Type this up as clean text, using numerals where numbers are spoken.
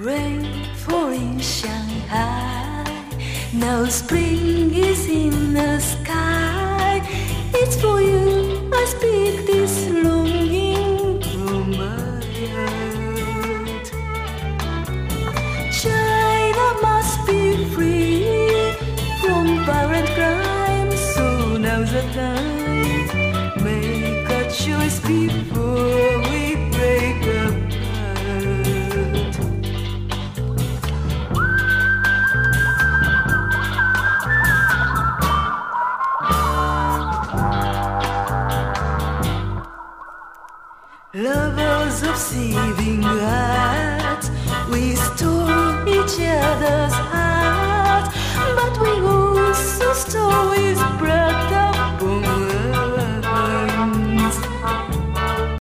rainfall in Shanghai. Now spring is in the sky. It's for you I speak this longing from my heart. China must be free from violent crime. So now's the time. Make a choice before we break apart. Lovers of saving hearts, we store each other's hearts, but we also store